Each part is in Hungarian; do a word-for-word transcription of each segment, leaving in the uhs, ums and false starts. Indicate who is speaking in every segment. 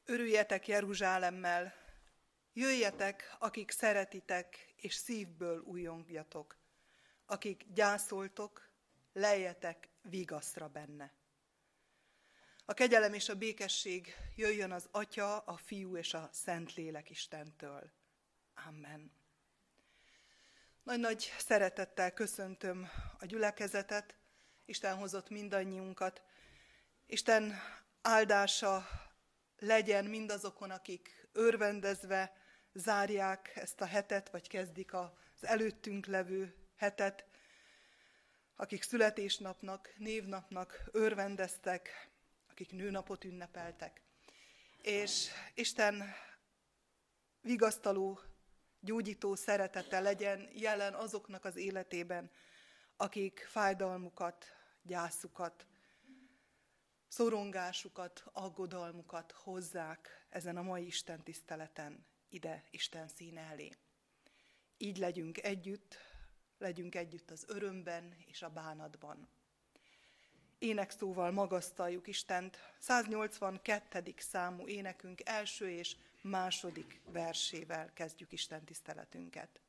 Speaker 1: Örüljetek Jeruzsálemmel, jöjjetek, akik szeretitek, és szívből újongjatok. Akik gyászoltok, lejjetek vigaszra benne. A kegyelem és a békesség jöjjön az Atya, a Fiú és a Szentlélek Istentől. Amen. Nagy-nagy szeretettel köszöntöm a gyülekezetet, Isten hozott mindannyiunkat. Isten áldása legyen mindazokon, akik örvendezve zárják ezt a hetet, vagy kezdik az előttünk levő hetet, akik születésnapnak, névnapnak örvendeztek, akik nőnapot ünnepeltek. És Isten vigasztaló, gyógyító szeretete legyen jelen azoknak az életében, akik fájdalmukat, gyászukat, szorongásukat, aggodalmukat hozzák ezen a mai Isten tiszteleten ide Isten színe elé. Így legyünk együtt, legyünk együtt az örömben és a bánatban. Énekszóval magasztaljuk Istent, száznyolcvankettedik számú énekünk első és második versével kezdjük Isten tiszteletünket.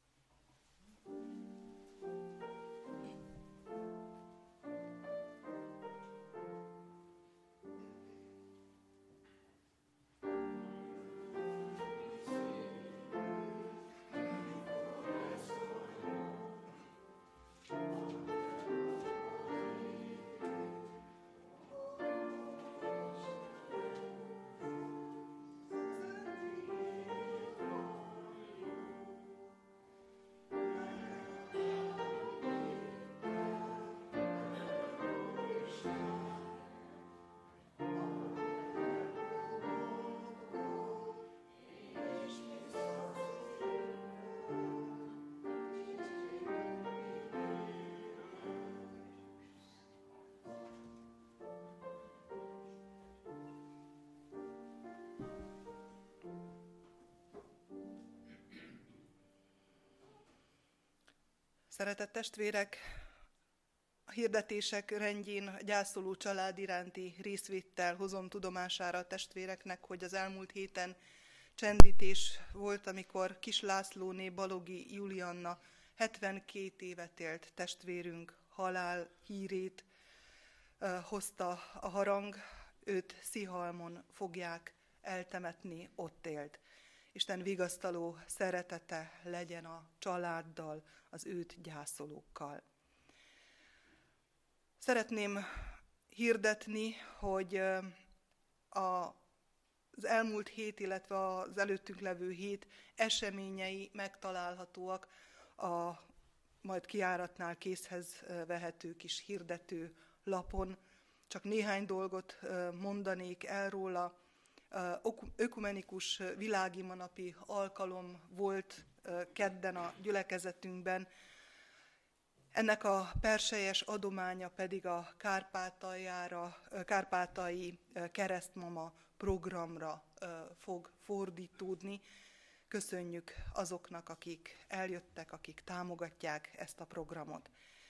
Speaker 1: Szeretett testvérek, a hirdetések rendjén a gyászoló család iránti részvéttel hozom tudomására a testvéreknek, hogy az elmúlt héten csendítés volt, amikor Kis Lászlóné Balogi Julianna hetvenkét évet élt testvérünk halál hírét uh, hozta a harang, őt Szihalmon fogják eltemetni, ott élt. Isten vigasztaló szeretete legyen a családdal, az őt gyászolókkal. Szeretném hirdetni, hogy az elmúlt hét, illetve az előttünk levő hét eseményei megtalálhatóak a majd kijáratnál készhez vehető kis hirdető lapon. Csak néhány dolgot mondanék el róla. Ökumenikus világimanapi alkalom volt kedden a gyülekezetünkben. Ennek a perselyes adománya pedig a Kárpátaljára, Kárpátalyi Keresztmama programra fog fordítódni. Köszönjük azoknak, akik eljöttek, akik támogatják ezt a programot.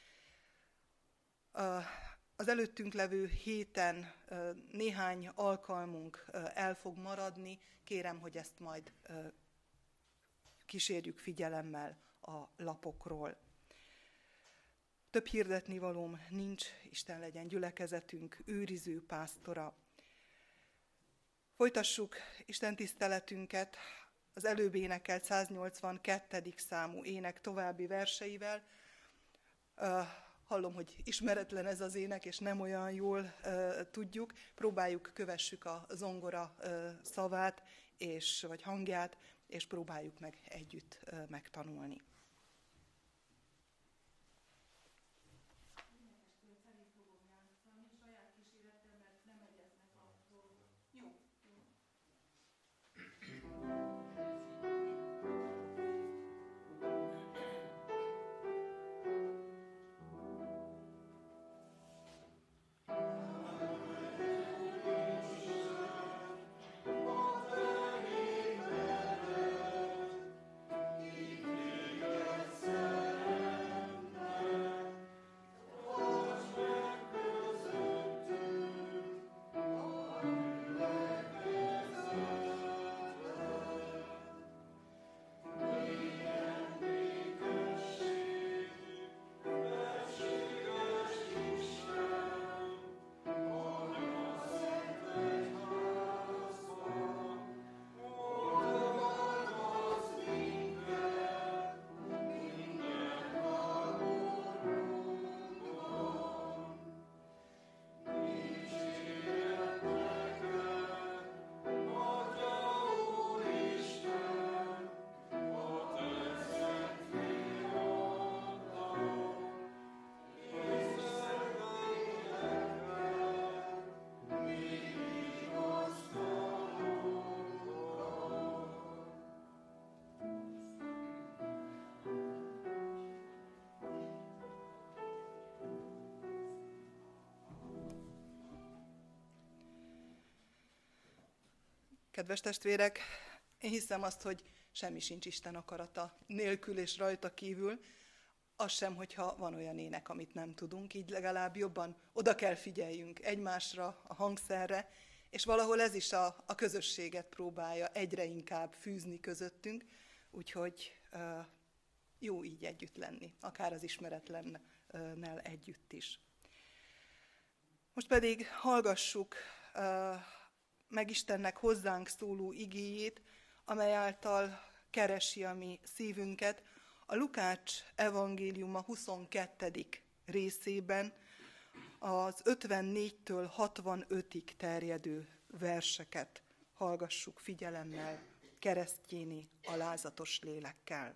Speaker 1: Az előttünk levő héten néhány alkalmunk el fog maradni. Kérem, hogy ezt majd kísérjük figyelemmel a lapokról. Több hirdetnivalóm nincs, Isten legyen gyülekezetünk őriző pásztora. Folytassuk Isten tiszteletünket az előbb énekelt száznyolcvankettedik számú ének további verseivel. Hallom, hogy ismeretlen ez az ének, és nem olyan jól uh, tudjuk. Próbáljuk, kövessük a zongora uh, szavát, és, vagy hangját, és próbáljuk meg együtt uh, megtanulni.
Speaker 2: Yeah.
Speaker 1: Kedves testvérek, én hiszem azt, hogy semmi sincs Isten akarata nélkül és rajta kívül, az sem, hogyha van olyan ének, amit nem tudunk, így legalább jobban oda kell figyeljünk egymásra, a hangszerre, és valahol ez is a, a közösséget próbálja egyre inkább fűzni közöttünk, úgyhogy uh, jó így együtt lenni, akár az ismeretlennel együtt is. Most pedig hallgassuk uh, meg Istennek hozzánk szóló igéjét, amely által keresi a mi szívünket, a Lukács evangéliuma huszonkettedik részében az ötvennégytől hatvanötig terjedő verseket hallgassuk figyelemmel, keresztjéni alázatos lélekkel.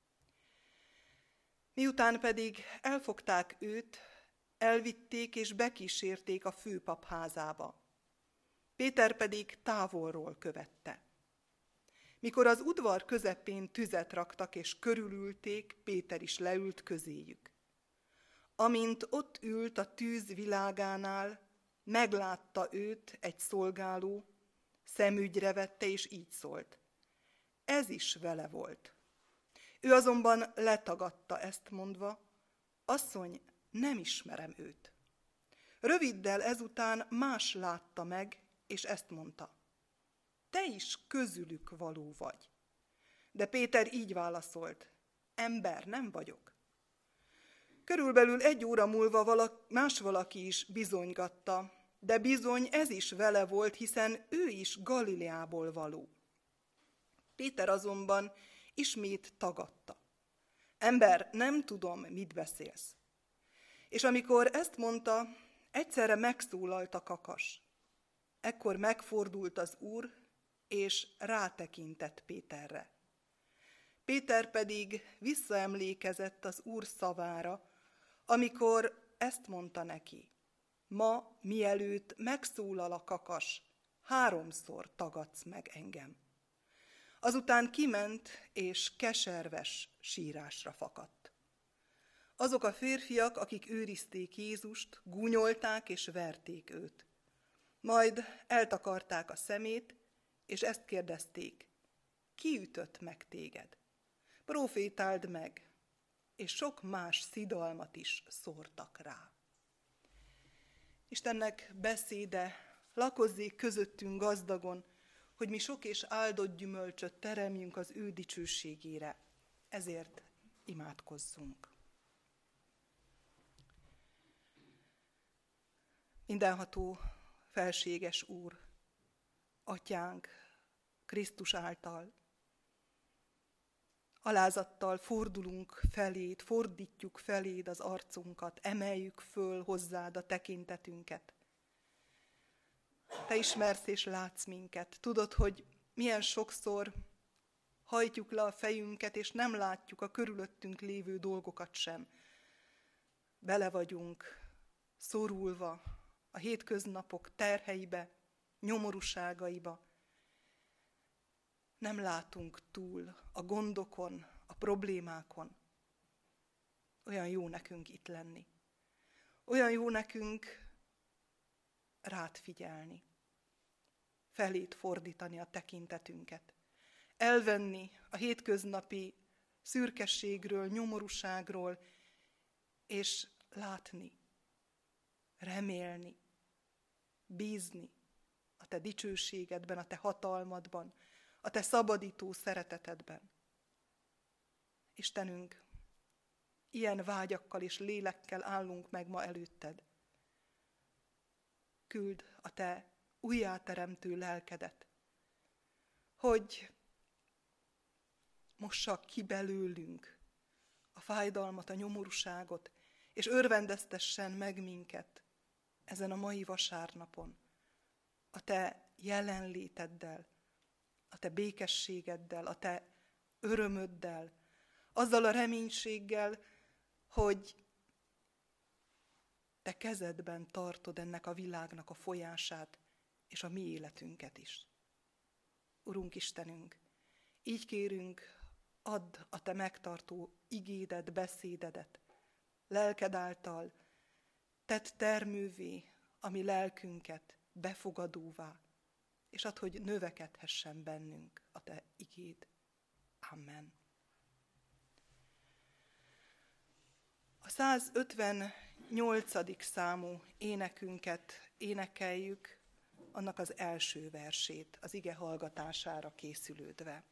Speaker 1: Miután pedig elfogták őt, elvitték és bekísérték a főpap házába. Péter pedig távolról követte. Mikor az udvar közepén tüzet raktak és körülülték, Péter is leült közéjük. Amint ott ült a tűz világánál, meglátta őt egy szolgáló, szemügyre vette és így szólt. Ez is vele volt. Ő azonban letagadta ezt mondva, asszony, nem ismerem őt. Röviddel ezután más látta meg, és ezt mondta. Te is közülük való vagy. De Péter így válaszolt, ember nem vagyok. Körülbelül egy óra múlva valaki, más valaki is bizonygatta, de bizony ez is vele volt, hiszen ő is Galileából való. Péter azonban ismét tagadta. Ember, nem tudom, mit beszélsz. És amikor ezt mondta, egyszerre megszólalt a kakas. Ekkor megfordult az Úr, és rátekintett Péterre. Péter pedig visszaemlékezett az Úr szavára, amikor ezt mondta neki. Ma, mielőtt megszólal a kakas, háromszor tagadsz meg engem. Azután kiment, és keserves sírásra fakadt. Azok a férfiak, akik őrizték Jézust, gúnyolták és verték őt. Majd eltakarták a szemét, és ezt kérdezték, ki ütött meg téged? Profétáld meg, és sok más szidalmat is szórtak rá. Istennek beszéde lakozzék közöttünk gazdagon, hogy mi sok és áldott gyümölcsöt teremjünk az ő dicsőségére. Ezért imádkozzunk. Mindenható, felséges Úr, Atyánk, Krisztus által, alázattal fordulunk feléd, fordítjuk feléd az arcunkat, emeljük föl hozzád a tekintetünket. Te ismersz és látsz minket. Tudod, hogy milyen sokszor hajtjuk le a fejünket, és nem látjuk a körülöttünk lévő dolgokat sem. Bele vagyunk szorulva a hétköznapok terheibe, nyomorúságaiba. Nem látunk túl a gondokon, a problémákon. Olyan jó nekünk itt lenni. Olyan jó nekünk rád figyelni. Felét fordítani a tekintetünket. Elvenni a hétköznapi szürkességről, nyomorúságról, és látni, remélni, bízni a te dicsőségedben, a te hatalmadban, a te szabadító szeretetedben. Istenünk, ilyen vágyakkal és lélekkel állunk meg ma előtted. Küld a te újjáteremtő lelkedet, hogy mossa ki belőlünk a fájdalmat, a nyomorúságot, és örvendeztessen meg minket ezen a mai vasárnapon a te jelenléteddel, a te békességeddel, a te örömöddel, azzal a reménységgel, hogy te kezedben tartod ennek a világnak a folyását, és a mi életünket is. Urunk Istenünk, így kérünk, add a te megtartó igédet, beszédedet, lelked által, tedd termővé a mi lelkünket, befogadóvá, és add, hogy növekedhessen bennünk a te igéd. Amen. A százötvennyolcadik számú énekünket énekeljük, annak az első versét, az ige hallgatására készülődve.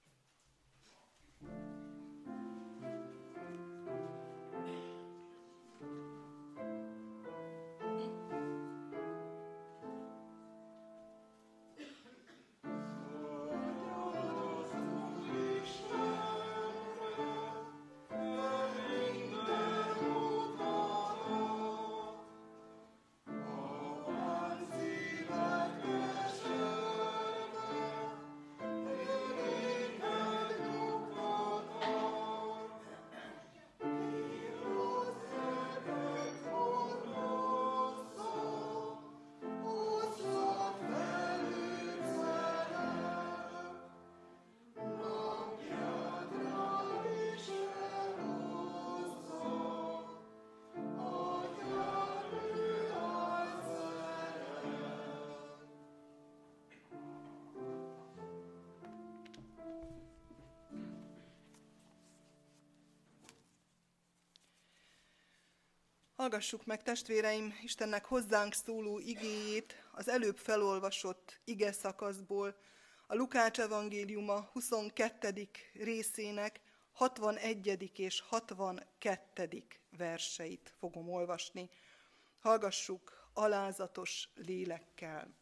Speaker 1: Hallgassuk meg, testvéreim, Istennek hozzánk szóló igéjét az előbb felolvasott ige szakaszból, a Lukács evangéliuma huszonkettedik részének hatvanegyedik és hatvankettedik verseit fogom olvasni. Hallgassuk alázatos lélekkel.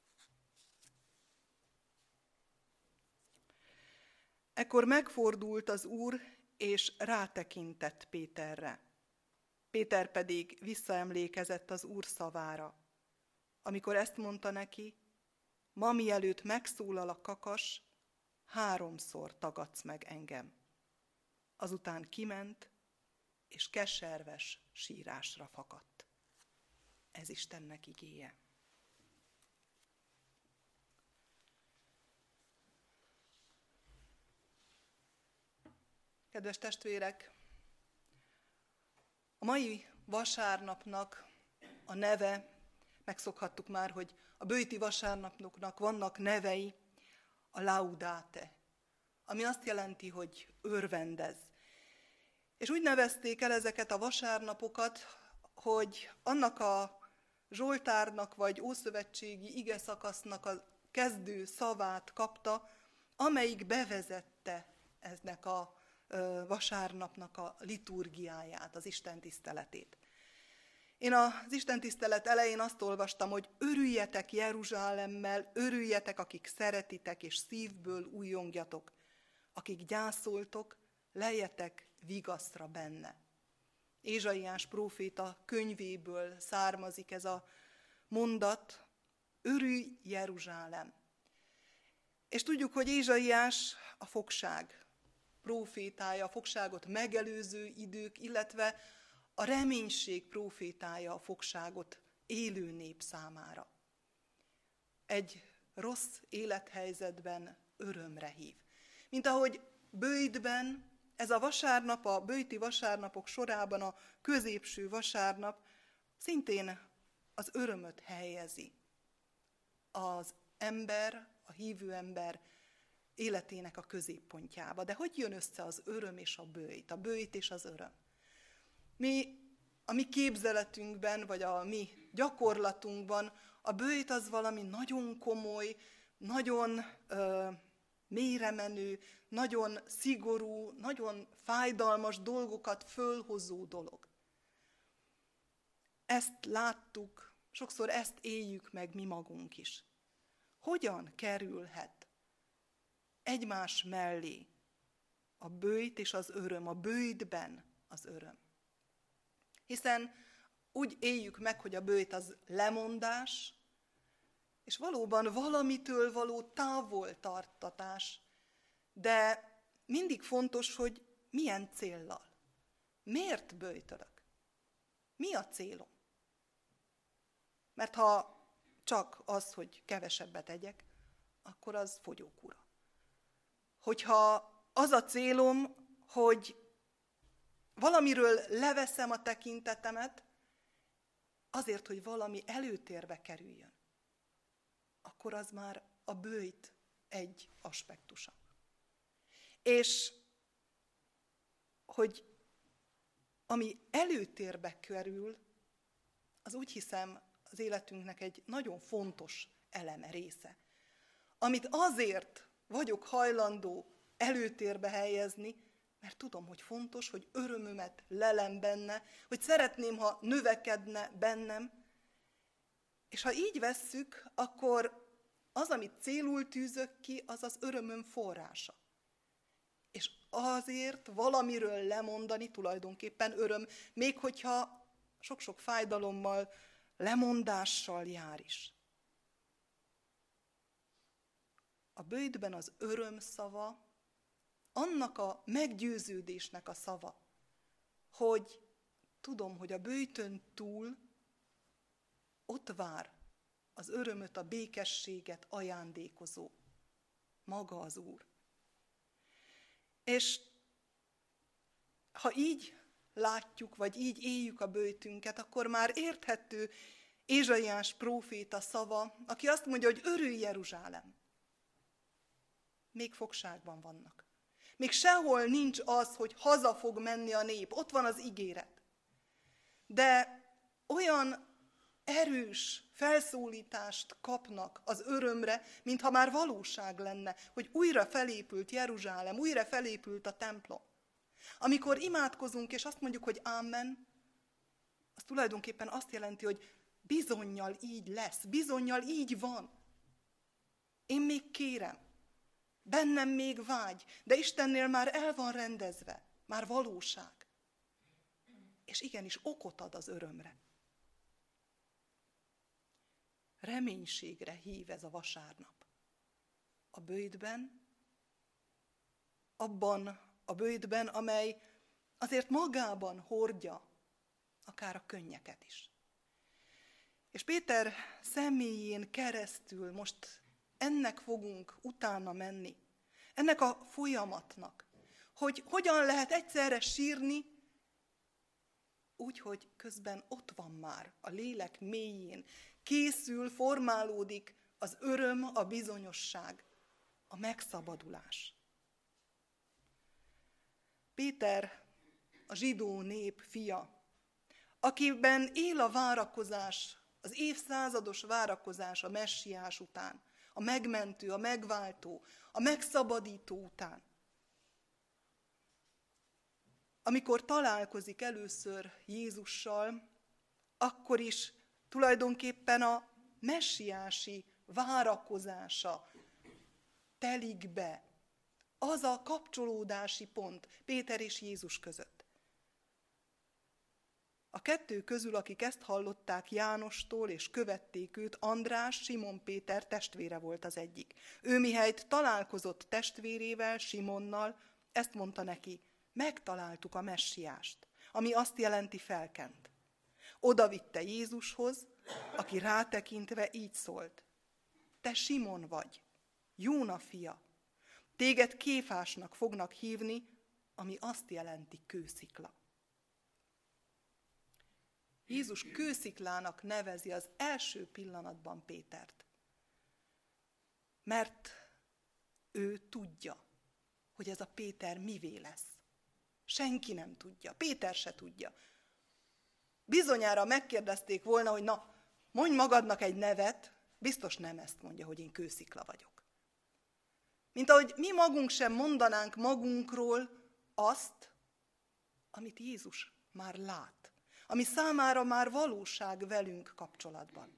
Speaker 1: Ekkor megfordult az Úr, és rátekintett Péterre. Péter pedig visszaemlékezett az Úr szavára. Amikor ezt mondta neki, ma mielőtt megszólal a kakas, háromszor tagadsz meg engem. Azután kiment, és keserves sírásra fakadt. Ez Istennek igéje. Kedves testvérek, a mai vasárnapnak a neve, megszokhattuk már, hogy a böjti vasárnapoknak vannak nevei, a Laudate, ami azt jelenti, hogy örvendez. És úgy nevezték el ezeket a vasárnapokat, hogy annak a zsoltárnak vagy ószövetségi igeszakasznak a kezdő szavát kapta, amelyik bevezette eznek a vasárnapnak a liturgiáját, az istentiszteletét. Én az istentisztelet elején azt olvastam, hogy örüljetek Jeruzsálemmel, örüljetek, akik szeretitek, és szívből újjongjatok. Akik gyászoltok, lejjetek vigaszra benne. Ézsaiás próféta könyvéből származik ez a mondat, örülj Jeruzsálem. És tudjuk, hogy Ézsaiás a fogság prófétája, a fogságot megelőző idők, illetve a reménység prófétája a fogságot élő nép számára. Egy rossz élethelyzetben örömre hív. Mint ahogy Böjtben, ez a vasárnap, a böjti vasárnapok sorában a középső vasárnap szintén az örömöt helyezi. Az ember, a hívő ember életének a középpontjába. De hogy jön össze az öröm és a böjt, a böjt és az öröm? Mi a mi képzeletünkben, vagy a mi gyakorlatunkban a böjt az valami nagyon komoly, nagyon ö, mélyremenő, nagyon szigorú, nagyon fájdalmas dolgokat fölhozó dolog. Ezt láttuk, sokszor ezt éljük meg mi magunk is. Hogyan kerülhet egymás mellé a böjt és az öröm, a böjtben az öröm? Hiszen úgy éljük meg, hogy a böjt az lemondás, és valóban valamitől való távoltartatás, de mindig fontos, hogy milyen céllal. Miért böjtölök? Mi a célom? Mert ha csak az, hogy kevesebbet egyek, akkor az fogyókúra. Hogyha az a célom, hogy valamiről leveszem a tekintetemet, azért, hogy valami előtérbe kerüljön, akkor az már a böjt egy aspektusa. És hogy ami előtérbe kerül, az úgy hiszem az életünknek egy nagyon fontos eleme, része. Amit azért vagyok hajlandó előtérbe helyezni, mert tudom, hogy fontos, hogy örömömet lelem benne, hogy szeretném, ha növekedne bennem. És ha így vesszük, akkor az, amit célul tűzök ki, az az örömöm forrása. És azért valamiről lemondani tulajdonképpen öröm, még hogyha sok-sok fájdalommal, lemondással jár is. A böjtben az öröm szava, annak a meggyőződésnek a szava, hogy tudom, hogy a böjtön túl ott vár az örömöt, a békességet ajándékozó maga az Úr. És ha így látjuk, vagy így éljük a böjtünket, akkor már érthető Ézsaiás próféta szava, aki azt mondja, hogy örülj Jeruzsálem. Még fogságban vannak. Még sehol nincs az, hogy haza fog menni a nép. Ott van az ígéret. De olyan erős felszólítást kapnak az örömre, mintha már valóság lenne, hogy újra felépült Jeruzsálem, újra felépült a templom. Amikor imádkozunk, és azt mondjuk, hogy ámen, az tulajdonképpen azt jelenti, hogy bizonnyal így lesz, bizonnyal így van. Én még kérem, bennem még vágy, de Istennél már el van rendezve, már valóság. És igenis okot ad az örömre. Reménységre hív ez a vasárnap. A böjtben, abban a böjtben, amely azért magában hordja akár a könnyeket is. És Péter személyén keresztül most ennek fogunk utána menni, ennek a folyamatnak, hogy hogyan lehet egyszerre sírni, úgy, hogy közben ott van már a lélek mélyén, készül, formálódik az öröm, a bizonyosság, a megszabadulás. Péter a zsidó nép fia, akiben él a várakozás, az évszázados várakozás a messiás után, a megmentő, a megváltó, a megszabadító után. Amikor találkozik először Jézussal, akkor is tulajdonképpen a messiási várakozása telik be. Az a kapcsolódási pont Péter és Jézus között. A kettő közül, akik ezt hallották Jánostól és követték őt, András, Simon Péter testvére volt az egyik. Ő mihelyt találkozott testvérével, Simonnal, ezt mondta neki, megtaláltuk a messiást, ami azt jelenti felkent. Oda vitte Jézushoz, aki rátekintve így szólt. Te Simon vagy, Jóna fia. Téged Kéfásnak fognak hívni, ami azt jelenti kőszikla. Jézus kősziklának nevezi az első pillanatban Pétert. Mert ő tudja, hogy ez a Péter mivé lesz. Senki nem tudja, Péter se tudja. Bizonyára megkérdezték volna, hogy na, mondj magadnak egy nevet, biztos nem ezt mondja, hogy én kőszikla vagyok. Mint ahogy mi magunk sem mondanánk magunkról azt, amit Jézus már lát, ami számára már valóság velünk kapcsolatban.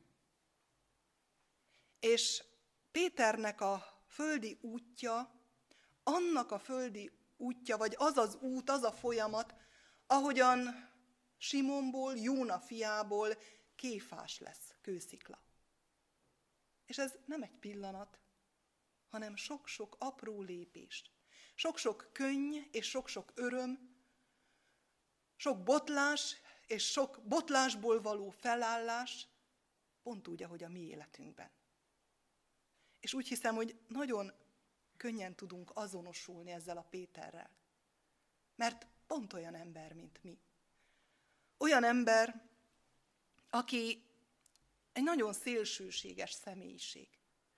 Speaker 1: És Péternek a földi útja, annak a földi útja, vagy az az út, az a folyamat, ahogyan Simonból, Jóna fiából Kéfás lesz, kőszikla. És ez nem egy pillanat, hanem sok-sok apró lépés. Sok-sok könny és sok-sok öröm, sok botlás és sok botlásból való felállás, pont úgy, ahogy a mi életünkben. És úgy hiszem, hogy nagyon könnyen tudunk azonosulni ezzel a Péterrel. Mert pont olyan ember, mint mi. Olyan ember, aki egy nagyon szélsőséges személyiség.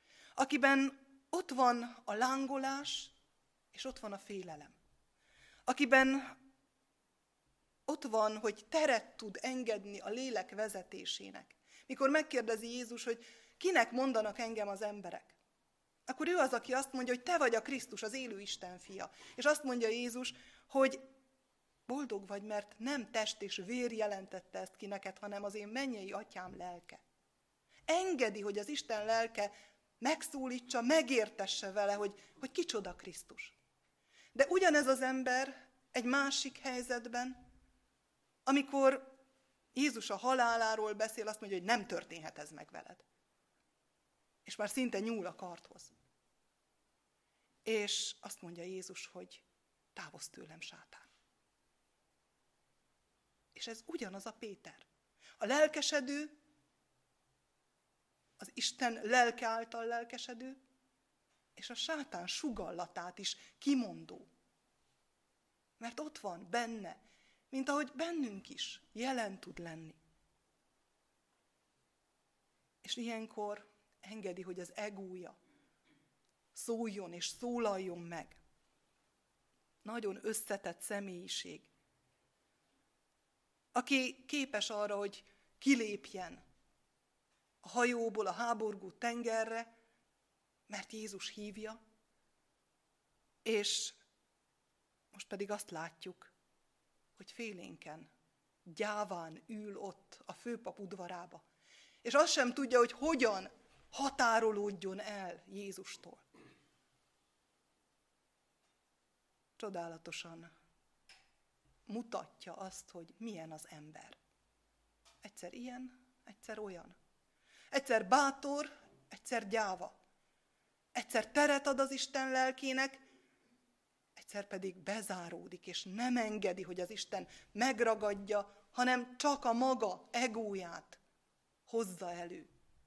Speaker 1: akiben ott van a lángolás, és ott van a félelem. Akiben ott van, hogy teret tud engedni a lélek vezetésének. Mikor megkérdezi Jézus, hogy kinek mondanak engem az emberek, akkor ő az, aki azt mondja, hogy te vagy a Krisztus, az élő Isten fia. És azt mondja Jézus, hogy boldog vagy, mert nem test és vér jelentette ezt ki neked, hanem az én mennyei atyám lelke. Engedi, hogy az Isten lelke megszólítsa, megértesse vele, hogy, hogy kicsoda Krisztus. De ugyanez az ember egy másik helyzetben, amikor Jézus a haláláról beszél, azt mondja, hogy nem történhet ez meg veled. És már szinte nyúl a kardhoz. És azt mondja Jézus, hogy távozz tőlem, sátán. És ez ugyanaz a Péter. A lelkesedő, az Isten lelke által lelkesedő, és a sátán sugallatát is kimondó. Mert ott van benne, mint ahogy bennünk is jelen tud lenni. És ilyenkor engedi, hogy az egója szóljon és szólaljon meg. Nagyon összetett személyiség, aki képes arra, hogy kilépjen a hajóból a háborgó tengerre, mert Jézus hívja, és most pedig azt látjuk, hogy félénken, gyáván ül ott a főpap udvarába, és azt sem tudja, hogy hogyan határolódjon el Jézustól. Csodálatosan mutatja azt, hogy milyen az ember. Egyszer ilyen, egyszer olyan. Egyszer bátor, egyszer gyáva. Egyszer teret ad az Isten lelkének, egyszer pedig bezáródik, és nem engedi, hogy az Isten megragadja, hanem csak a maga egóját hozza elő.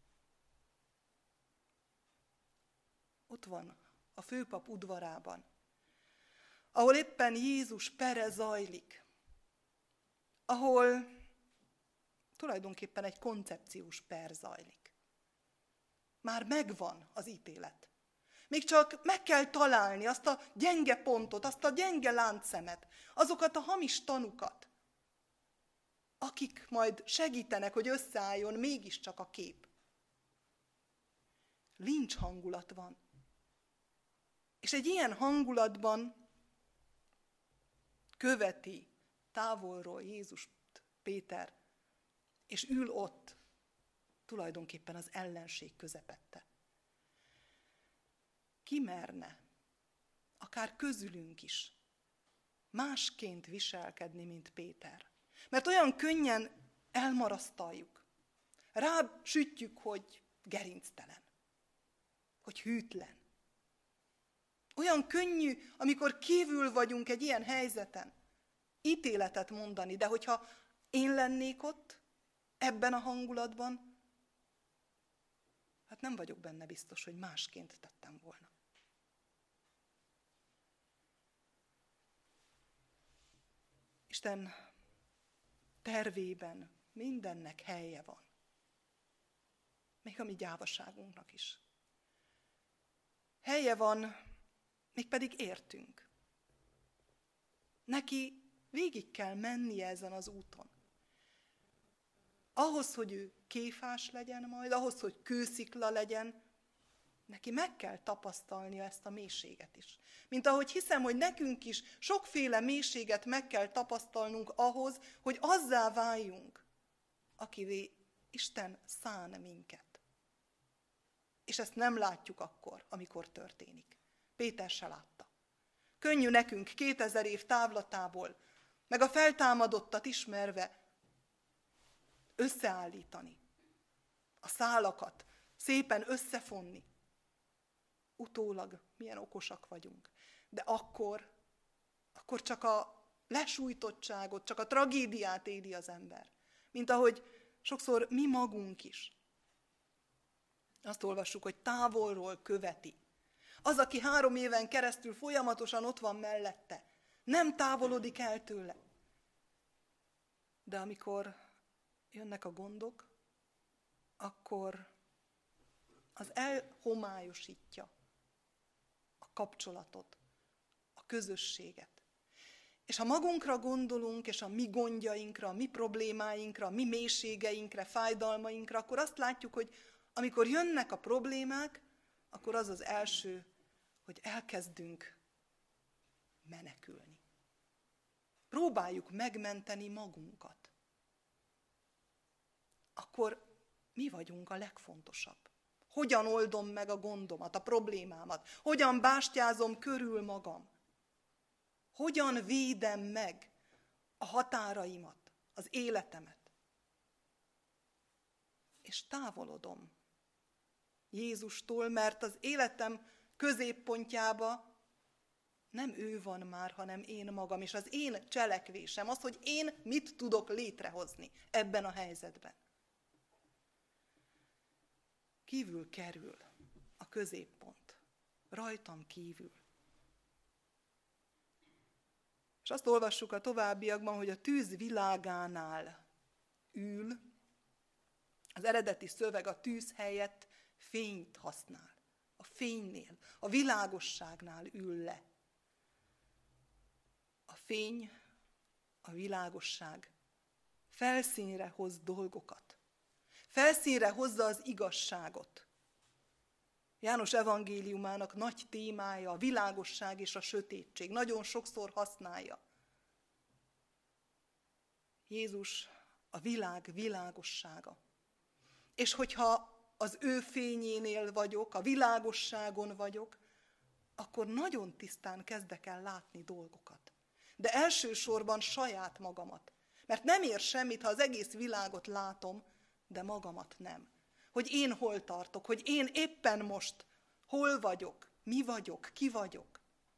Speaker 1: Ott van a főpap udvarában, ahol éppen Jézus pere zajlik, ahol tulajdonképpen egy koncepciós per zajlik. Már megvan az ítélet. Még csak meg kell találni azt a gyenge pontot, azt a gyenge láncszemet, azokat a hamis tanukat, akik majd segítenek, hogy összeálljon mégiscsak a kép. Lincs hangulat van. És egy ilyen hangulatban követi távolról Jézust Péter, és ül ott tulajdonképpen az ellenség közepette. Ki merne, akár közülünk is, másként viselkedni, mint Péter? Mert olyan könnyen elmarasztaljuk. Rá sütjük, hogy gerinctelen, hogy hűtlen. Olyan könnyű, amikor kívül vagyunk egy ilyen helyzeten, ítéletet mondani, de hogyha én lennék ott, ebben a hangulatban, hát nem vagyok benne biztos, hogy másként tettem volna. Isten tervében mindennek helye van. Még a mi gyávaságunknak is. Helye van, mégpedig értünk. Neki végig kell mennie ezen az úton. Ahhoz, hogy ő kéfás legyen majd, ahhoz, hogy kőszikla legyen, neki meg kell tapasztalnia ezt a mélységet is. Mint ahogy hiszem, hogy nekünk is sokféle mélységet meg kell tapasztalnunk ahhoz, hogy azzá váljunk, akivé Isten szán minket. És ezt nem látjuk akkor, amikor történik. Péter se látta. Könnyű nekünk kétezer év távlatából, meg a feltámadottat ismerve összeállítani. A szálakat szépen összefonni. Utólag milyen okosak vagyunk. De akkor, akkor csak a lesújtottságot, csak a tragédiát éli az ember. Mint ahogy sokszor mi magunk is. Azt olvassuk, hogy távolról követi. Az, aki három éven keresztül folyamatosan ott van mellette, nem távolodik el tőle. De amikor jönnek a gondok, akkor az elhomályosítja a kapcsolatot, a közösséget. És ha magunkra gondolunk, és a mi gondjainkra, a mi problémáinkra, a mi mélységeinkre, fájdalmainkra, akkor azt látjuk, hogy amikor jönnek a problémák, akkor az az első, hogy elkezdünk menekülni. Próbáljuk megmenteni magunkat. Akkor mi vagyunk a legfontosabb. Hogyan oldom meg a gondomat, a problémámat? Hogyan bástyázom körül magam? Hogyan védem meg a határaimat, az életemet? És távolodom Jézustól, mert az életem középpontjába nem ő van már, hanem én magam, és az én cselekvésem, az, hogy én mit tudok létrehozni ebben a helyzetben. Kívül kerül a középpont, rajtam kívül. És azt olvassuk a továbbiakban, hogy a tűz világánál ül, az eredeti szöveg a tűz helyett fényt használ. A fénynél, a világosságnál ül le. A fény, a világosság felszínre hoz dolgokat. Felszínre hozza az igazságot. János evangéliumának nagy témája a világosság és a sötétség. Nagyon sokszor használja. Jézus a világ világossága. És hogyha az ő fényénél vagyok, a világosságon vagyok, akkor nagyon tisztán kezdek el látni dolgokat. De elsősorban saját magamat. Mert nem ér semmit, ha az egész világot látom, de magamat nem. Hogy én hol tartok, hogy én éppen most hol vagyok, mi vagyok, ki vagyok.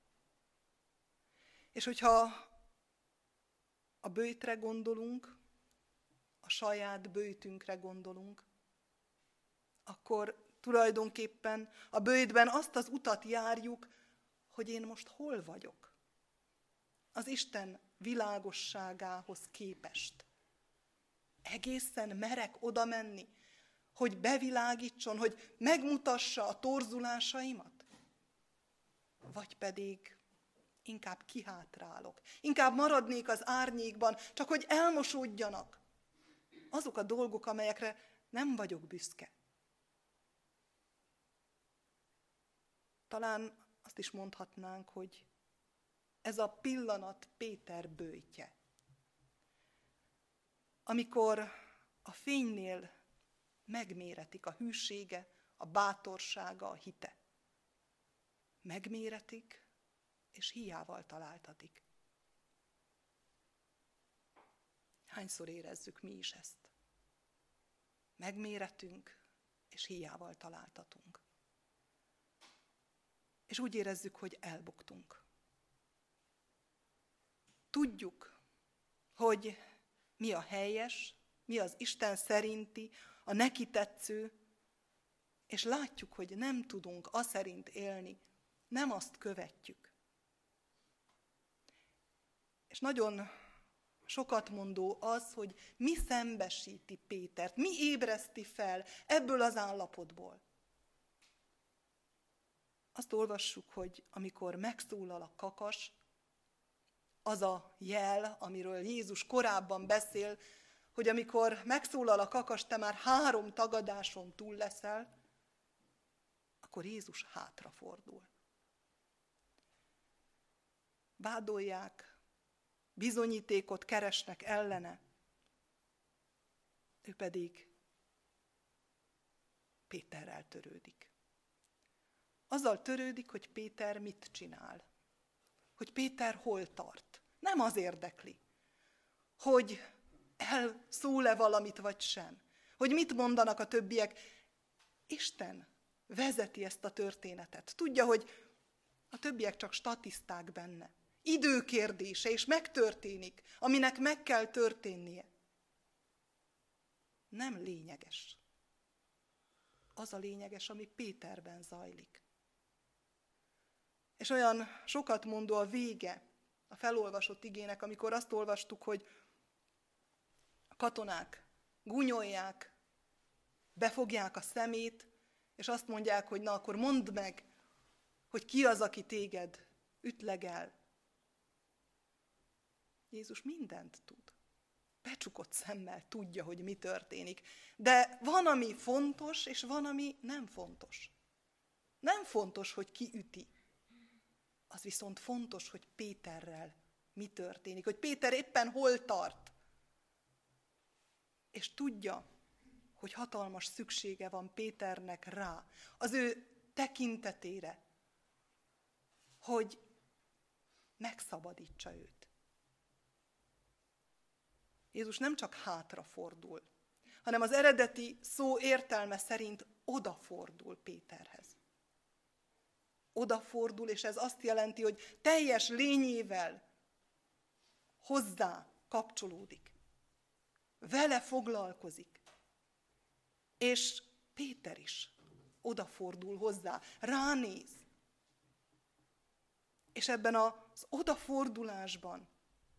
Speaker 1: És hogyha a böjtre gondolunk, a saját böjtünkre gondolunk, akkor tulajdonképpen a böjtben azt az utat járjuk, hogy én most hol vagyok. Az Isten világosságához képest. Egészen merek oda menni, hogy bevilágítson, hogy megmutassa a torzulásaimat? Vagy pedig inkább kihátrálok, inkább maradnék az árnyékban, csak hogy elmosódjanak azok a dolgok, amelyekre nem vagyok büszke. Talán azt is mondhatnánk, hogy ez a pillanat Péter böjtje. Amikor a fénynél megméretik a hűsége, a bátorsága, a hite. Megméretik, és híjával találtatik. Hányszor érezzük mi is ezt? Megméretünk, és híjával találtatunk. És úgy érezzük, hogy elbuktunk. Tudjuk, hogy mi a helyes, mi az Isten szerinti, a neki tetsző, és látjuk, hogy nem tudunk aszerint élni, nem azt követjük. És nagyon sokat mondó az, hogy mi szembesíti Pétert, mi ébreszti fel ebből az állapotból. Azt olvassuk, hogy amikor megszólal a kakas, az a jel, amiről Jézus korábban beszél, hogy amikor megszólal a kakas, te már három tagadáson túl leszel, akkor Jézus hátrafordul. Vádolják, bizonyítékot keresnek ellene, ő pedig Péterrel törődik. Azzal törődik, hogy Péter mit csinál, hogy Péter hol tart. Nem az érdekli, hogy elszól-e valamit vagy sem, hogy mit mondanak a többiek. Isten vezeti ezt a történetet. Tudja, hogy a többiek csak statiszták benne. Időkérdése, és megtörténik, aminek meg kell történnie. Nem lényeges. Az a lényeges, ami Péterben zajlik. És olyan sokat mondó a vége a felolvasott igének, amikor azt olvastuk, hogy a katonák gúnyolják, befogják a szemét, és azt mondják, hogy na akkor mondd meg, hogy ki az, aki téged ütlegel. Jézus mindent tud. Becsukott szemmel tudja, hogy mi történik. De van, ami fontos, és van, ami nem fontos. Nem fontos, hogy ki üti. Az viszont fontos, hogy Péterrel mi történik, hogy Péter éppen hol tart. És tudja, hogy hatalmas szüksége van Péternek rá, az ő tekintetére, hogy megszabadítsa őt. Jézus nem csak hátrafordul, hanem az eredeti szó értelme szerint odafordul Péterhez. Odafordul, és ez azt jelenti, hogy teljes lényével hozzá kapcsolódik. Vele foglalkozik. És Péter is odafordul hozzá, ránéz. És ebben az odafordulásban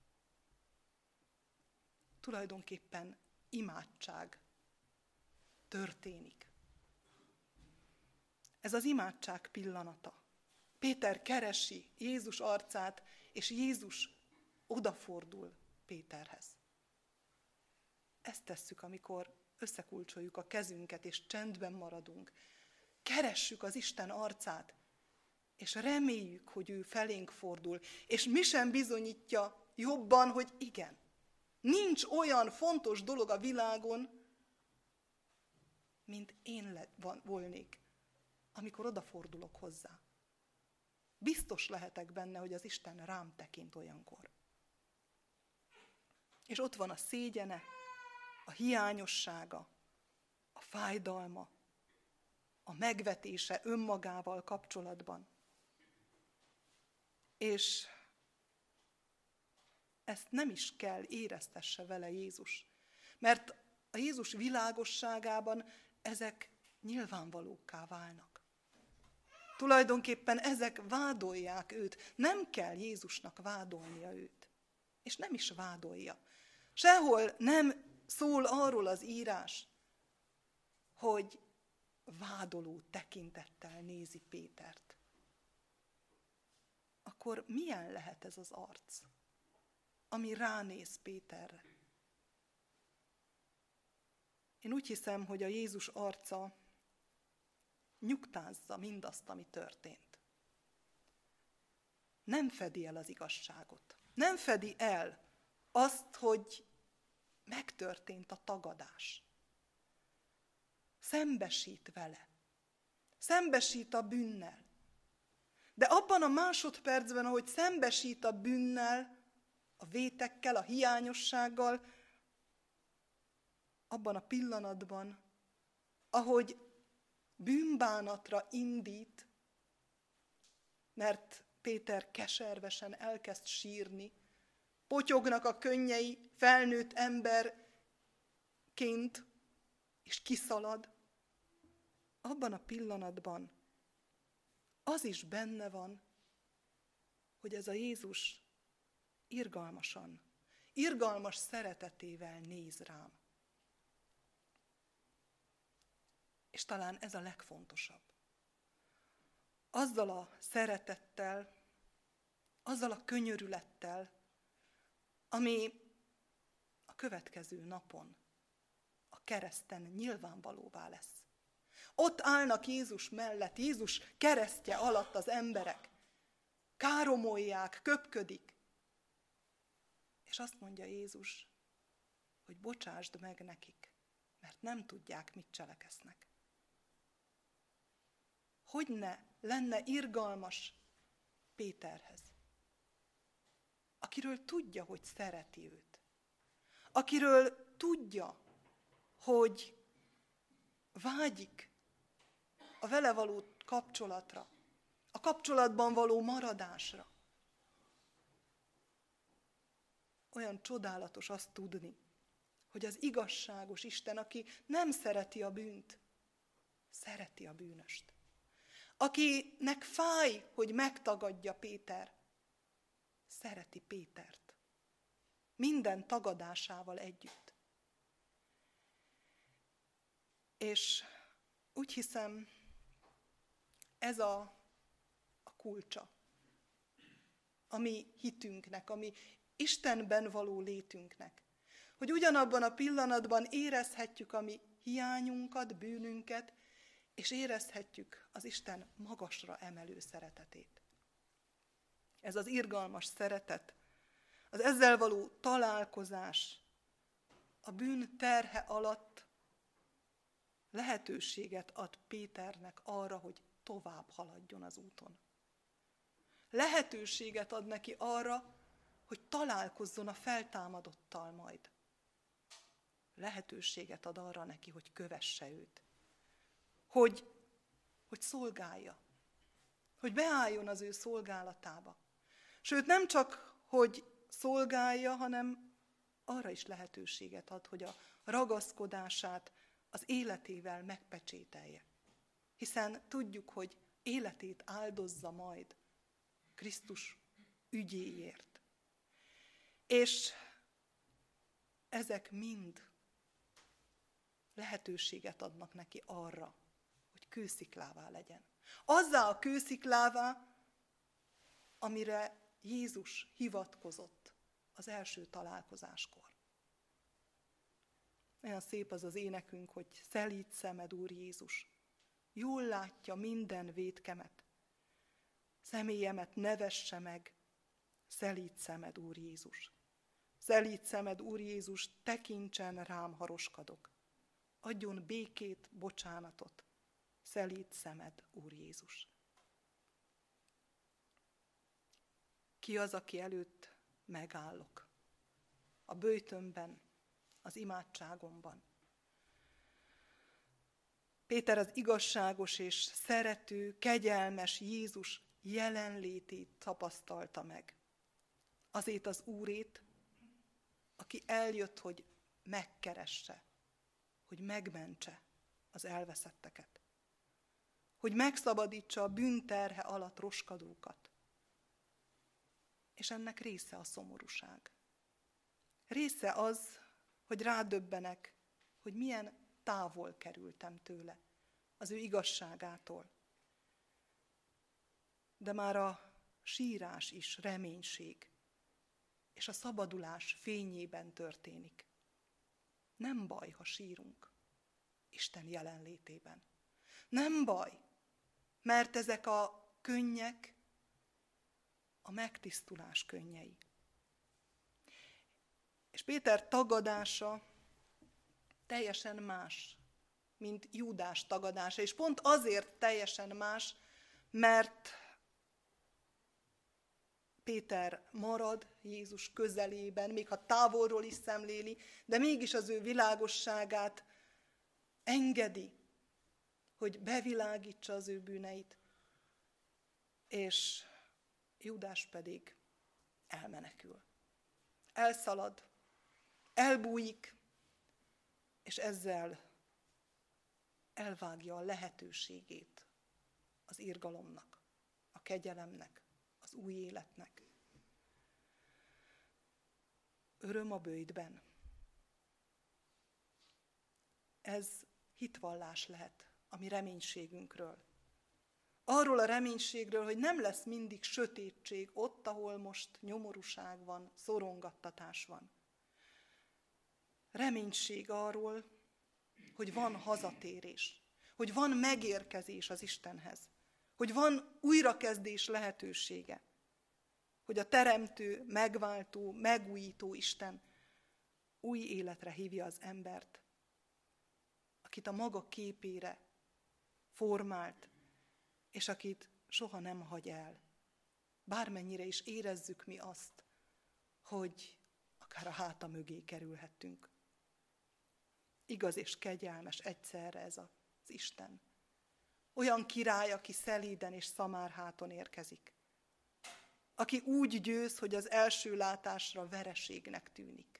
Speaker 1: tulajdonképpen imádság történik. Ez az imádság pillanata. Péter keresi Jézus arcát, és Jézus odafordul Péterhez. Ezt tesszük, amikor összekulcsoljuk a kezünket, és csendben maradunk. Keressük az Isten arcát, és reméljük, hogy ő felénk fordul, és mi sem bizonyítja jobban, hogy igen. Nincs olyan fontos dolog a világon, mint én le, van, volnék, amikor odafordulok hozzá. Biztos lehetek benne, hogy az Isten rám tekint olyankor. És ott van a szégyene, a hiányossága, a fájdalma, a megvetése önmagával kapcsolatban. És ezt nem is kell éreztesse vele Jézus. Mert a Jézus világosságában ezek nyilvánvalókká válnak. Tulajdonképpen ezek vádolják őt. Nem kell Jézusnak vádolnia őt. És nem is vádolja. Sehol nem szól arról az írás, hogy vádoló tekintettel nézi Pétert. Akkor milyen lehet ez az arc, ami ránéz Péterre? Én úgy hiszem, hogy a Jézus arca nyugtázza mindazt, ami történt. Nem fedi el az igazságot. Nem fedi el azt, hogy megtörtént a tagadás. Szembesít vele. Szembesít a bűnnel. De abban a másodpercben, ahogy szembesít a bűnnel, a vétekkel, a hiányossággal, abban a pillanatban, ahogy bűnbánatra indít, mert Péter keservesen elkezd sírni, potyognak a könnyei felnőtt emberként, és kiszalad, abban a pillanatban az is benne van, hogy ez a Jézus irgalmasan, irgalmas szeretetével néz rám. És talán ez a legfontosabb. Azzal a szeretettel, azzal a könyörülettel, ami a következő napon, a kereszten nyilvánvalóvá lesz. Ott állnak Jézus mellett, Jézus keresztje alatt az emberek. Káromolják, köpködik. És azt mondja Jézus, hogy bocsásd meg nekik, mert nem tudják, mit cseleksznek. Hogyne lenne irgalmas Péterhez, akiről tudja, hogy szereti őt. Akiről tudja, hogy vágyik a vele való kapcsolatra, a kapcsolatban való maradásra. Olyan csodálatos azt tudni, hogy az igazságos Isten, aki nem szereti a bűnt, szereti a bűnöst. Akinek fáj, hogy megtagadja Péter, szereti Pétert. Minden tagadásával együtt. És úgy hiszem, Ez a, a kulcsa a mi hitünknek, a mi Istenben való létünknek. Hogy ugyanabban a pillanatban érezhetjük a mi hiányunkat, bűnünket, és érezhetjük az Isten magasra emelő szeretetét. Ez az irgalmas szeretet, az ezzel való találkozás a bűn terhe alatt lehetőséget ad Péternek arra, hogy tovább haladjon az úton. Lehetőséget ad neki arra, hogy találkozzon a feltámadottal majd. Lehetőséget ad arra neki, hogy kövesse őt. Hogy, hogy szolgálja. Hogy beálljon az ő szolgálatába. Sőt, nem csak, hogy szolgálja, hanem arra is lehetőséget ad, hogy a ragaszkodását az életével megpecsételje. Hiszen tudjuk, hogy életét áldozza majd Krisztus ügyéért. És ezek mind lehetőséget adnak neki arra, hogy kősziklává legyen. Azzá a kősziklává, amire Jézus hivatkozott az első találkozáskor. Olyan szép az az énekünk, hogy szelíd szemed, Úr Jézus, jól látja minden vétkemet, személyemet ne vesse meg, szelíd szemed, Úr Jézus. Szelíd szemed, Úr Jézus, tekintsen rám, ha roskadok. Adjon békét, bocsánatot, szelíd szemed, Úr Jézus. Ki az, aki előtt megállok? A böjtömben, az imádságomban. Péter az igazságos és szerető, kegyelmes Jézus jelenlétét tapasztalta meg. Azért az Úrét, aki eljött, hogy megkeresse, hogy megmentse az elveszetteket, hogy megszabadítsa a bűnterhe alatt roskadókat. És ennek része a szomorúság. Része az, hogy rádöbbenek, hogy milyen távol kerültem tőle, az ő igazságától. De már a sírás is reménység, és a szabadulás fényében történik. Nem baj, ha sírunk Isten jelenlétében. Nem baj, mert ezek a könnyek a megtisztulás könnyei. És Péter tagadása teljesen más, mint Júdás tagadása, és pont azért teljesen más, mert Péter marad Jézus közelében, még ha távolról is szemléli, de mégis az ő világosságát engedi, hogy bevilágítsa az ő bűneit, és Júdás pedig elmenekül. Elszalad, elbújik, és ezzel elvágja a lehetőségét az irgalomnak, a kegyelemnek, az új életnek. Öröm a böjtben. Ez hitvallás lehet a mi reménységünkről. Arról a reménységről, hogy nem lesz mindig sötétség ott, ahol most nyomorúság van, szorongattatás van. Reménység arról, hogy van hazatérés, hogy van megérkezés az Istenhez, hogy van újrakezdés lehetősége, hogy a teremtő, megváltó, megújító Isten új életre hívja az embert, akit a maga képére formált, és akit soha nem hagy el. Bármennyire is érezzük mi azt, hogy akár a háta mögé kerülhettünk. Igaz és kegyelmes egyszerre ez az Isten. Olyan király, aki szelíden és szamárháton érkezik. Aki úgy győz, hogy az első látásra vereségnek tűnik.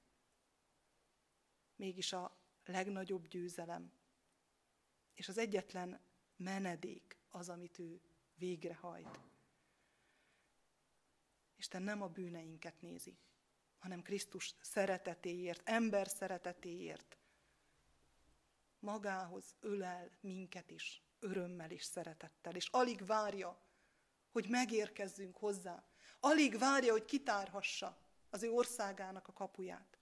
Speaker 1: Mégis a legnagyobb győzelem, és az egyetlen menedék az, amit ő végrehajt. Isten nem a bűneinket nézi, hanem Krisztus szeretetéért, ember szeretetéért magához ölel minket is, örömmel és szeretettel, és alig várja, hogy megérkezzünk hozzá. Alig várja, hogy kitárhassa az ő országának a kapuját.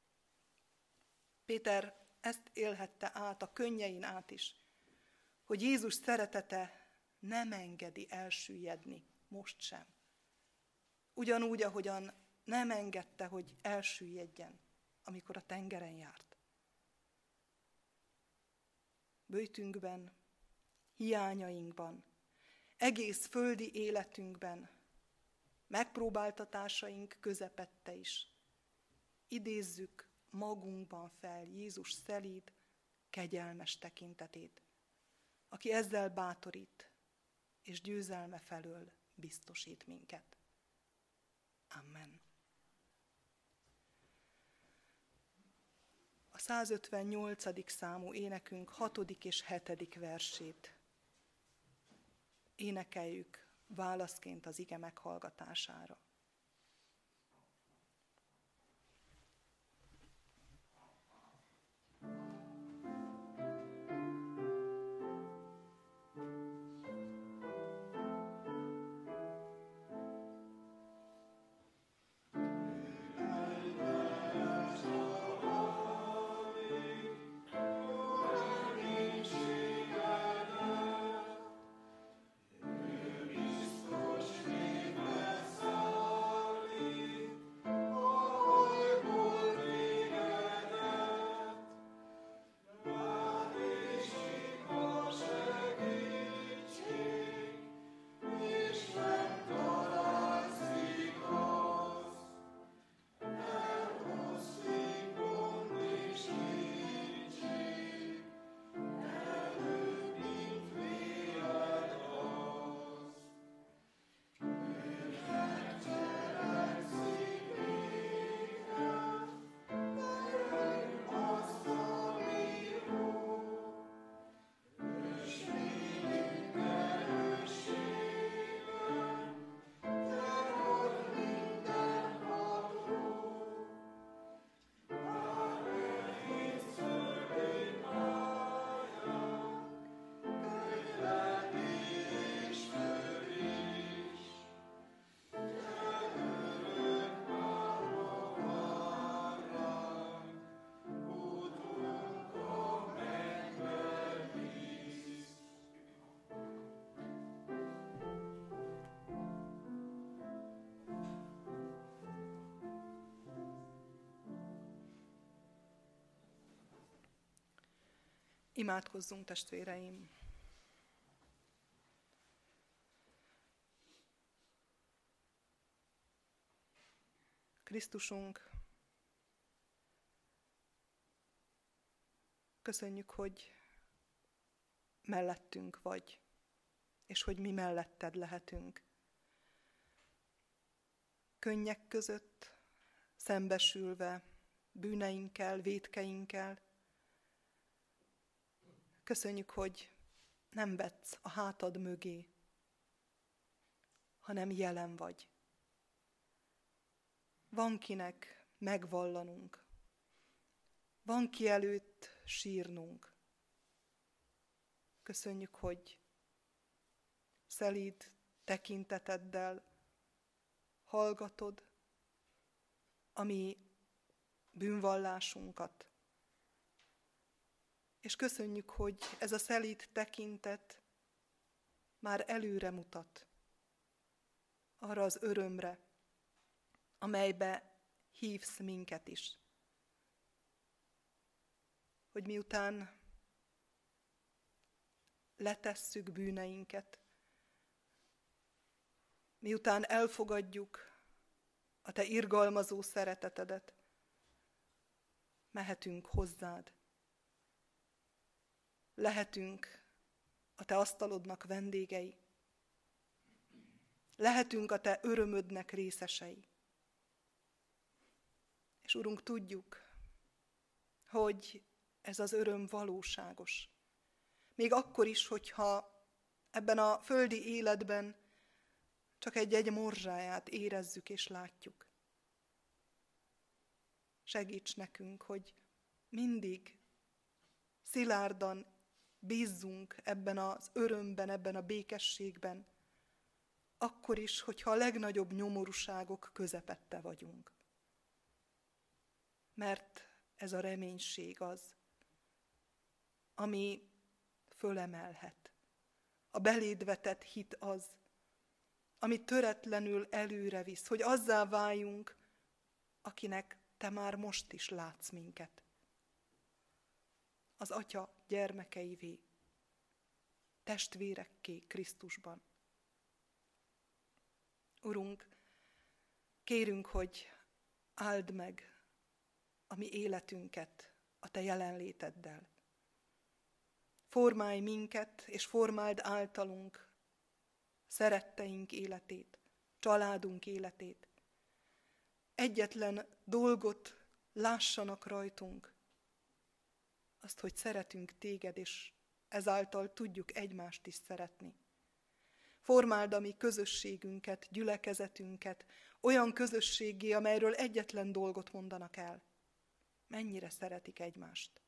Speaker 1: Péter ezt élhette át, a könnyein át is, hogy Jézus szeretete nem engedi elsüllyedni, most sem. Ugyanúgy, ahogyan nem engedte, hogy elsüllyedjen, amikor a tengeren járt. Böjtünkben, hiányainkban, egész földi életünkben, megpróbáltatásaink közepette is idézzük magunkban fel Jézus szelíd, kegyelmes tekintetét, aki ezzel bátorít, és győzelme felől biztosít minket. Amen. A százötvennyolcadik számú énekünk hatodik és hetedik versét énekeljük válaszként az ige meghallgatására. Imádkozzunk, testvéreim! Krisztusunk, köszönjük, hogy mellettünk vagy, és hogy mi melletted lehetünk. Könnyek között, szembesülve, bűneinkkel, vétkeinkkel. Köszönjük, hogy nem vetsz a hátad mögé, hanem jelen vagy. Van kinek megvallanunk, van ki előtt sírnunk. Köszönjük, hogy szelíd tekinteteddel hallgatod a mi bűnvallásunkat. És köszönjük, hogy ez a szelíd tekintet már előre mutat arra az örömre, amelybe hívsz minket is. Hogy miután letesszük bűneinket, miután elfogadjuk a te irgalmazó szeretetedet, mehetünk hozzád. Lehetünk a te asztalodnak vendégei. Lehetünk a te örömödnek részesei. És Urunk, tudjuk, hogy ez az öröm valóságos. Még akkor is, hogyha ebben a földi életben csak egy-egy morzsáját érezzük és látjuk. Segíts nekünk, hogy mindig szilárdan, bízzunk ebben az örömben, ebben a békességben, akkor is, hogyha a legnagyobb nyomorúságok közepette vagyunk. Mert ez a reménység az, ami fölemelhet. A beléd vetett hit az, ami töretlenül előre visz, hogy azzá váljunk, akinek te már most is látsz minket. Az Atya gyermekeivé, testvérekké Krisztusban. Urunk, kérünk, hogy áld meg a mi életünket a te jelenléteddel. Formálj minket, és formáld általunk szeretteink életét, családunk életét. Egyetlen dolgot lássanak rajtunk, azt, hogy szeretünk téged, és ezáltal tudjuk egymást is szeretni. Formáld a mi közösségünket, gyülekezetünket, olyan közösséggé, amelyről egyetlen dolgot mondanak el. Mennyire szeretik egymást.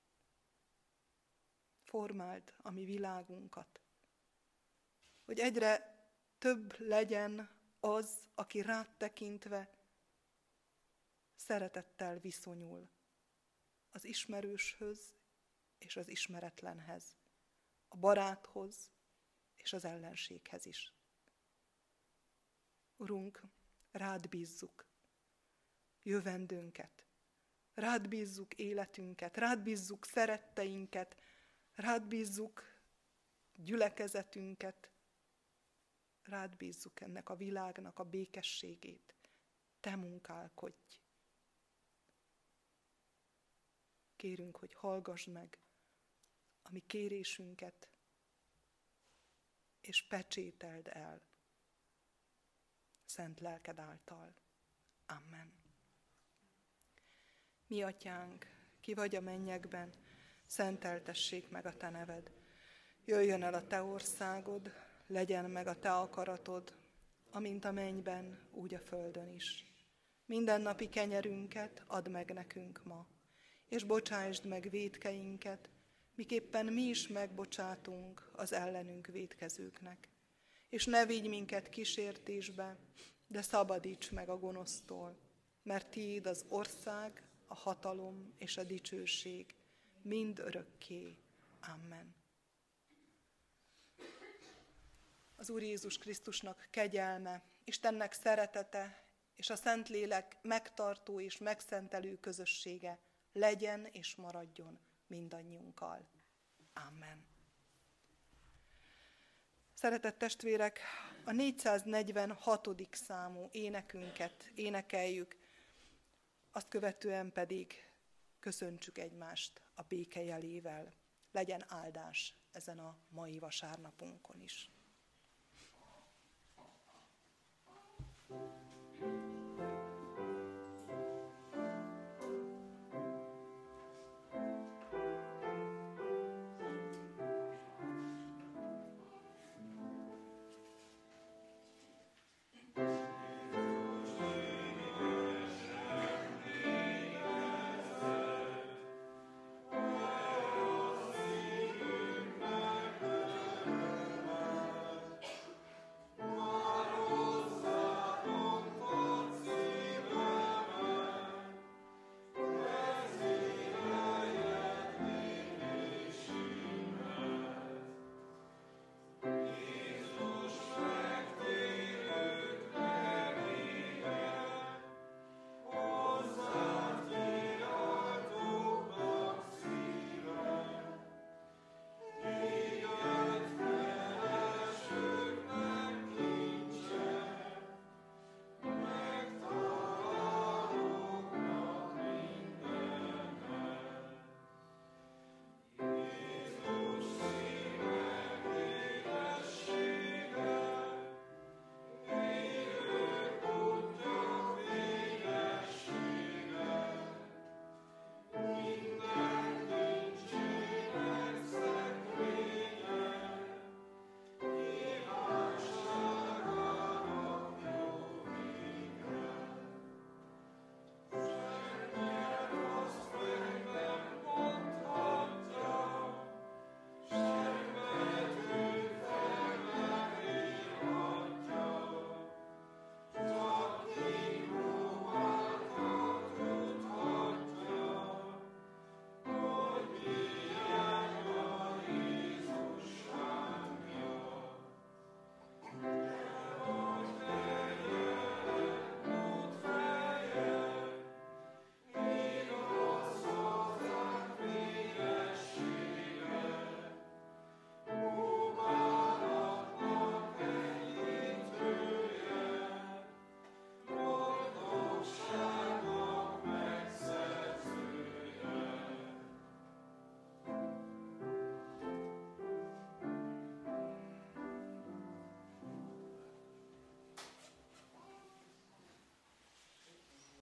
Speaker 1: Formáld a mi világunkat, hogy egyre több legyen az, aki rád tekintve szeretettel viszonyul az ismerőshöz és az ismeretlenhez, a baráthoz és az ellenséghez is. Urunk, rád bízzuk jövendőnket, rád bízzuk életünket, rád bízzuk szeretteinket, rád bízzuk gyülekezetünket, rád bízzuk ennek a világnak a békességét. Te munkálkodj. Kérünk, hogy hallgass meg a mi kérésünket, és pecsételd el szent lelked által. Amen. Mi atyánk, ki vagy a mennyekben, szenteltessék meg a te neved. Jöjjön el a te országod, legyen meg a te akaratod, amint a mennyben, úgy a földön is. Mindennapi kenyerünket add meg nekünk ma, és bocsásd meg vétkeinket, miképpen mi is megbocsátunk az ellenünk vétkezőknek. És ne vigy minket kísértésbe, de szabadíts meg a gonosztól, mert tiéd az ország, a hatalom és a dicsőség mind örökké. Amen. Az Úr Jézus Krisztusnak kegyelme, Istennek szeretete és a Szentlélek megtartó és megszentelő közössége legyen és maradjon mindannyiunkkal. Amen. Szeretett testvérek, a négyszáznegyvenhatodik számú énekünket énekeljük, azt követően pedig köszöntsük egymást a béke jelével. Legyen áldás ezen a mai vasárnapunkon is. Thank you.